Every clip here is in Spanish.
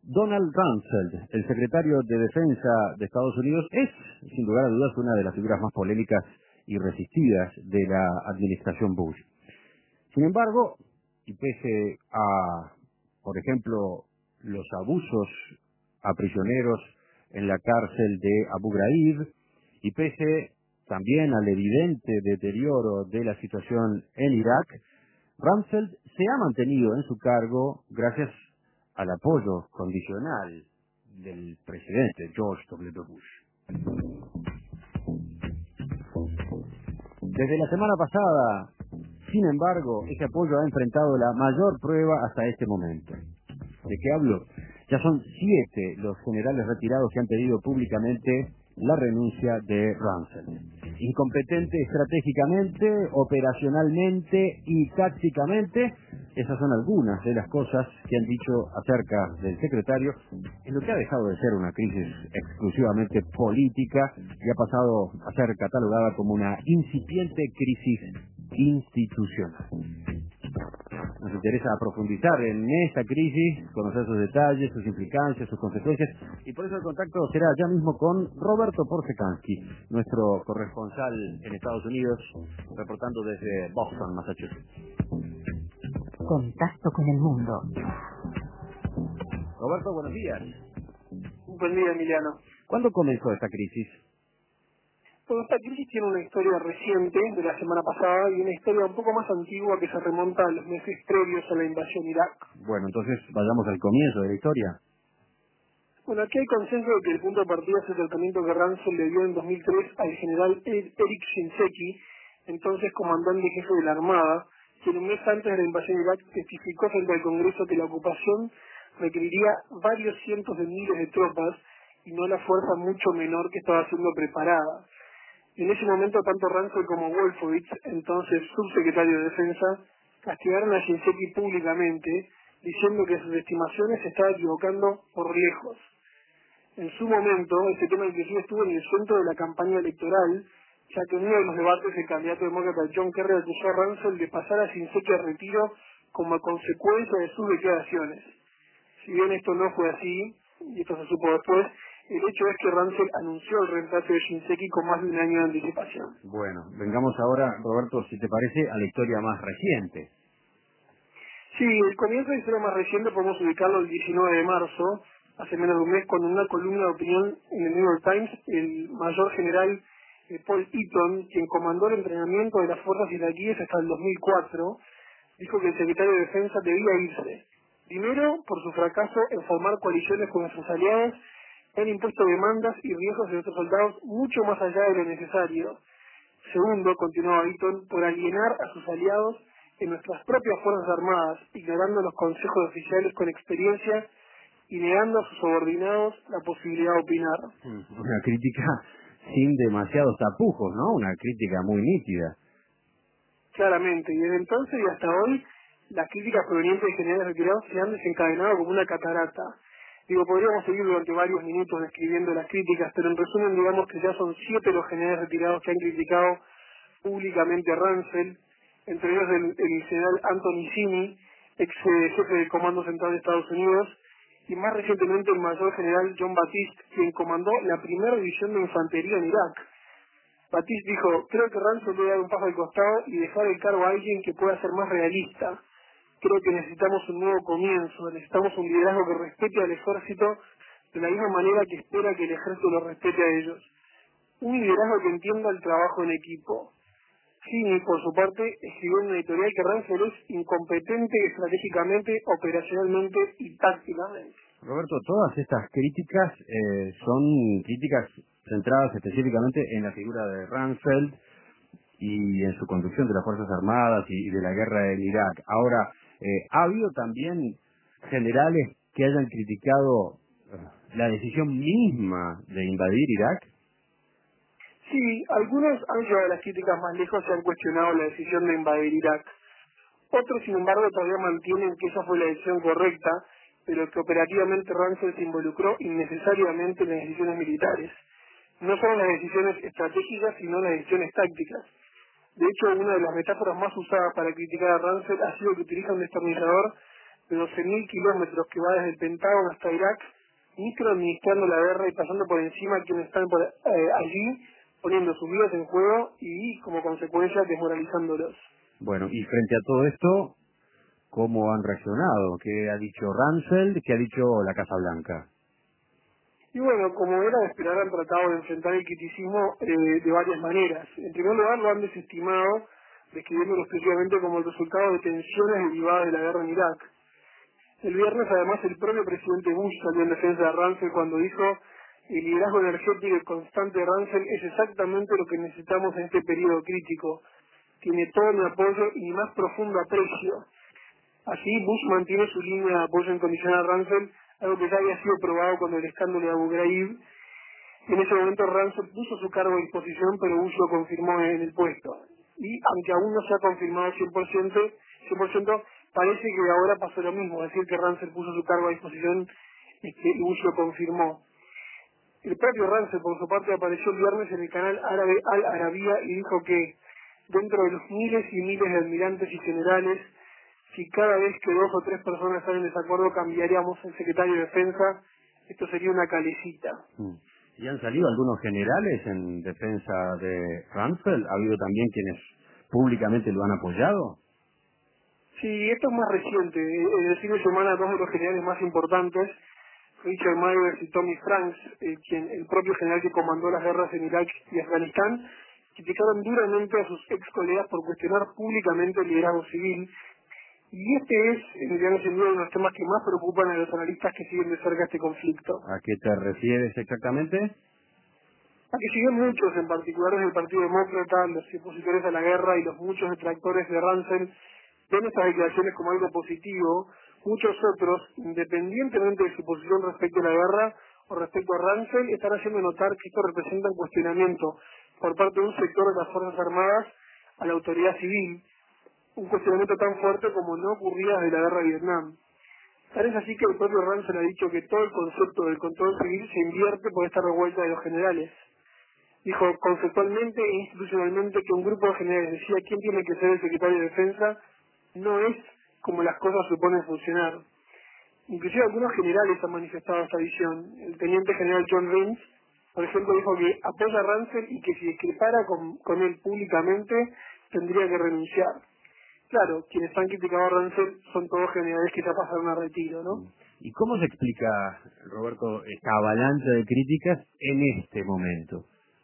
Donald Rumsfeld, el secretario de Defensa de Estados Unidos, es, sin lugar a dudas, una de las figuras más polémicas y resistidas de la administración Bush. Sin embargo, y pese a, por ejemplo, los abusos a prisioneros en la cárcel de Abu Ghraib, y pese también al evidente deterioro de la situación en Irak, Rumsfeld se ha mantenido en su cargo gracias al apoyo condicional del presidente George W. Bush. Desde la semana pasada, sin embargo, ese apoyo ha enfrentado la mayor prueba hasta este momento. ¿De qué hablo? Ya son 7 los generales retirados que han pedido públicamente la renuncia de Rumsfeld. Incompetente estratégicamente, operacionalmente y tácticamente, esas son algunas de las cosas que han dicho acerca del secretario, en lo que ha dejado de ser una crisis exclusivamente política y ha pasado a ser catalogada como una incipiente crisis institucional. Nos interesa profundizar en esta crisis, conocer sus detalles, sus implicancias, sus consecuencias, y por eso el contacto será ya mismo con Roberto Porsekansky, nuestro corresponsal en Estados Unidos, reportando desde Boston, Massachusetts. Contacto con el mundo. Roberto, buenos días. Buen día, Emiliano. ¿Cuándo comenzó esta crisis? Bueno, esta crisis tiene una historia reciente de la semana pasada y una historia un poco más antigua que se remonta a los meses previos a la invasión de Irak. Bueno, entonces vayamos al comienzo de la historia. Bueno, aquí hay consenso de que el punto de partida es el tratamiento que Rumsfeld le dio en 2003 al general Eric Shinseki, entonces comandante jefe de la Armada, quien un mes antes de la invasión de Irak testificó frente al Congreso que la ocupación requeriría varios cientos de miles de tropas y no la fuerza mucho menor que estaba siendo preparada. En ese momento, tanto Rumsfeld como Wolfowitz, entonces subsecretario de Defensa, castigaron a Shinseki públicamente, diciendo que sus estimaciones se estaban equivocando por lejos. En su momento, este tema inclusive estuvo en el centro de la campaña electoral, ya que en uno de los debates el candidato demócrata John Kerry acusó a Rumsfeld de pasar a Shinseki a retiro como consecuencia de sus declaraciones. Si bien esto no fue así, y esto se supo después, el hecho es que Rumsfeld anunció el reemplazo de Shinseki con más de un año de anticipación. Bueno, vengamos ahora, Roberto, si te parece, a la historia más reciente. Sí, el comienzo de la historia más reciente podemos ubicarlo el 19 de marzo, hace menos de un mes, cuando en una columna de opinión en el New York Times, el mayor general Paul Eaton, quien comandó el entrenamiento de las fuerzas iraquíes hasta el 2004, dijo que el secretario de Defensa debía irse. Primero, por su fracaso en formar coaliciones con sus aliados, han impuesto demandas y riesgos de nuestros soldados mucho más allá de lo necesario. Segundo, continuó Eaton, por alienar a sus aliados en nuestras propias Fuerzas Armadas, ignorando los consejos de oficiales con experiencia y negando a sus subordinados la posibilidad de opinar. Una crítica sin demasiados tapujos, ¿no? Una crítica muy nítida. Claramente, y desde entonces y hasta hoy, las críticas provenientes de generales retirados se han desencadenado como una catarata. Podríamos seguir durante varios minutos describiendo las críticas, pero en resumen digamos que ya son 7 los generales retirados que han criticado públicamente a Rumsfeld, entre ellos el general Anthony Zinni, ex jefe del Comando Central de Estados Unidos, y más recientemente el mayor general John Batiste, quien comandó la primera división de infantería en Irak. Batiste dijo, creo que Rumsfeld debe dar un paso al costado y dejar el cargo a alguien que pueda ser más realista. Creo que necesitamos un nuevo comienzo, necesitamos un liderazgo que respete al ejército de la misma manera que espera que el ejército lo respete a ellos. Un liderazgo que entienda el trabajo en equipo. Zinni, por su parte, escribió en una editorial que Rumsfeld es incompetente estratégicamente, operacionalmente y tácticamente. Roberto, todas estas críticas son críticas centradas específicamente en la figura de Rumsfeld y en su conducción de las Fuerzas Armadas y de la guerra en Irak. Ahora, ¿ha habido también generales que hayan criticado la decisión misma de invadir Irak? Sí, algunos han llevado las críticas más lejos y han cuestionado la decisión de invadir Irak. Otros, sin embargo, todavía mantienen que esa fue la decisión correcta, pero que operativamente Rumsfeld se involucró innecesariamente en las decisiones militares. No solo las decisiones estratégicas, sino las decisiones tácticas. De hecho, una de las metáforas más usadas para criticar a Rumsfeld ha sido que utiliza un destornillador de 12.000 kilómetros que va desde el Pentágono hasta Irak, microadministrando la guerra y pasando por encima a quienes están allí, poniendo sus vidas en juego y, como consecuencia, desmoralizándolos. Bueno, y frente a todo esto, ¿cómo han reaccionado? ¿Qué ha dicho Rumsfeld? ¿Qué ha dicho la Casa Blanca? Y bueno, como era de esperar, han tratado de enfrentar el criticismo de varias maneras. En primer lugar, lo han desestimado, describiéndolo exclusivamente como el resultado de tensiones derivadas de la guerra en Irak. El viernes, además, el propio presidente Bush salió en defensa de Rumsfeld cuando dijo: el liderazgo energético y constante de Rumsfeld es exactamente lo que necesitamos en este periodo crítico. Tiene todo mi apoyo y mi más profundo aprecio. Así, Bush mantiene su línea de apoyo incondicional a Rumsfeld, algo que ya había sido probado con el escándalo de Abu Ghraib. En ese momento Rumsfeld puso su cargo a disposición, pero Bush lo confirmó en el puesto. Y aunque aún no se ha confirmado 100%, parece que ahora pasó lo mismo, es decir, que Rumsfeld puso su cargo a disposición y Bush lo confirmó. El propio Rumsfeld, por su parte, apareció el viernes en el canal árabe Al Arabiya y dijo que, dentro de los miles y miles de almirantes y generales, si cada vez que 2 o 3 personas están en desacuerdo cambiaríamos el secretario de Defensa, esto sería una calecita. ¿Y han salido algunos generales en defensa de Rumsfeld? ¿Ha habido también quienes públicamente lo han apoyado? Sí, esto es más reciente. En el fin de semana, 2 de los generales más importantes, Richard Myers y Tommy Franks, el propio general que comandó las guerras en Irak y Afganistán, criticaron duramente a sus ex colegas por cuestionar públicamente el liderazgo civil. Y este es, en realidad, sin duda, uno de los temas que más preocupan a los analistas que siguen de cerca este conflicto. ¿A qué te refieres exactamente? A que siguen muchos, en particular desde el Partido Demócrata, los opositores a la guerra y los muchos detractores de Rumsfeld, ven estas declaraciones como algo positivo. Muchos otros, independientemente de su posición respecto a la guerra o respecto a Rumsfeld, están haciendo notar que esto representa un cuestionamiento por parte de un sector de las Fuerzas Armadas a la autoridad civil, un cuestionamiento tan fuerte como no ocurría desde la guerra de Vietnam. Tal es así que el propio Rumsfeld ha dicho que todo el concepto del control civil se invierte por esta revuelta de los generales. Dijo conceptualmente e institucionalmente que un grupo de generales decía quién tiene que ser el secretario de Defensa no es como las cosas suponen funcionar. Inclusive algunos generales han manifestado esta visión. El teniente general John Raines, por ejemplo, dijo que apoya a Rumsfeld y que si discrepara con él públicamente tendría que renunciar. Claro, quienes han criticado a Rumsfeld son todos generales que ya pasaron a retiro, ¿no? ¿Y cómo se explica, Roberto, esta avalancha de críticas en este momento?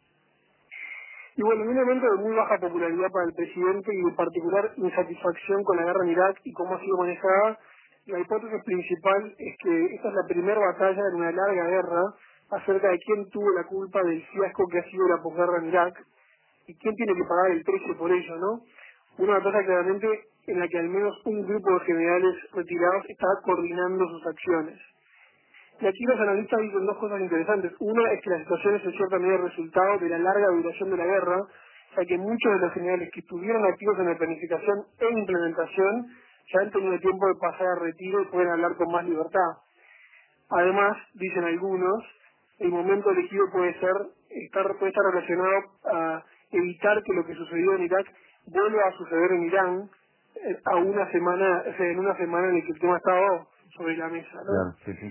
Y bueno, en un momento de muy baja popularidad para el presidente y en particular insatisfacción con la guerra en Irak y cómo ha sido manejada, la hipótesis principal es que esta es la primera batalla en una larga guerra acerca de quién tuvo la culpa del fiasco que ha sido la posguerra en Irak y quién tiene que pagar el precio por ello, ¿no? Una batalla claramente en la que al menos un grupo de generales retirados está coordinando sus acciones. Y aquí los analistas dicen dos cosas interesantes. Una es que la situación es en cierta medida resultado de la larga duración de la guerra, ya que muchos de los generales que estuvieron activos en la planificación e implementación ya han tenido tiempo de pasar a retiro y pueden hablar con más libertad. Además, dicen algunos, el momento elegido puede estar relacionado a evitar que lo que sucedió en Irak vuelva a suceder en Irán a una semana, o sea, en una semana en la que el tema ha estado sobre la mesa, ¿no? Claro, sí, sí.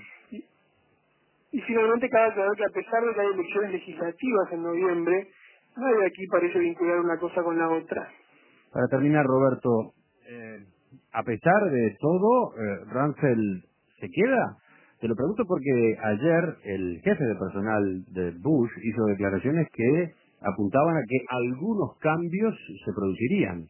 Y finalmente cabe aclarar que a pesar de que hay elecciones legislativas en noviembre, nadie de aquí parece vincular una cosa con la otra. Para terminar, Roberto, a pesar de todo, ¿Rumsfeld se queda? Te lo pregunto porque ayer el jefe de personal de Bush hizo declaraciones que apuntaban a que algunos cambios se producirían.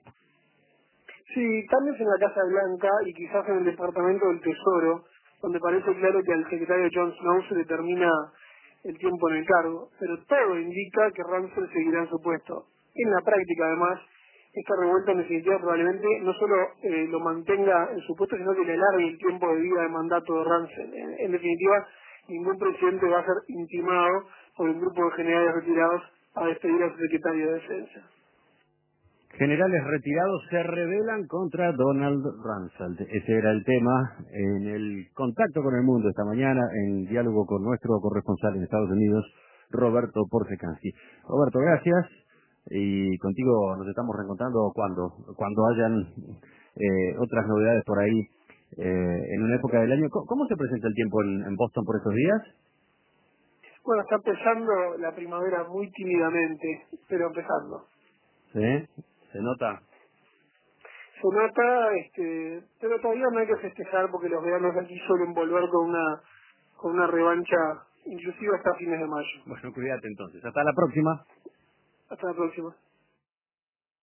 Sí, cambios en la Casa Blanca y quizás en el Departamento del Tesoro, donde parece claro que al secretario Jon Snow se le termina el tiempo en el cargo, pero todo indica que Rumsfeld seguirá en su puesto. En la práctica, además, esta revuelta en definitiva probablemente no solo lo mantenga en su puesto, sino que le alargue el tiempo de vida de mandato de Rumsfeld. En definitiva, ningún presidente va a ser intimado por un grupo de generales retirados a despedir a su secretario de Defensa. Generales retirados se rebelan contra Donald Rumsfeld. Ese era el tema en el Contacto con el Mundo esta mañana, en diálogo con nuestro corresponsal en Estados Unidos, Roberto Porzekansky. Roberto, gracias. Y contigo nos estamos reencontrando cuando hayan otras novedades por ahí en una época del año. ¿Cómo se presenta el tiempo en Boston por estos días? Bueno, está empezando la primavera muy tímidamente, pero empezando. ¿Sí? ¿Se nota? Se nota, pero todavía no hay que festejar porque los veranos aquí suelen volver con una revancha, inclusive hasta fines de mayo. Bueno, cuídate entonces. Hasta la próxima. Hasta la próxima.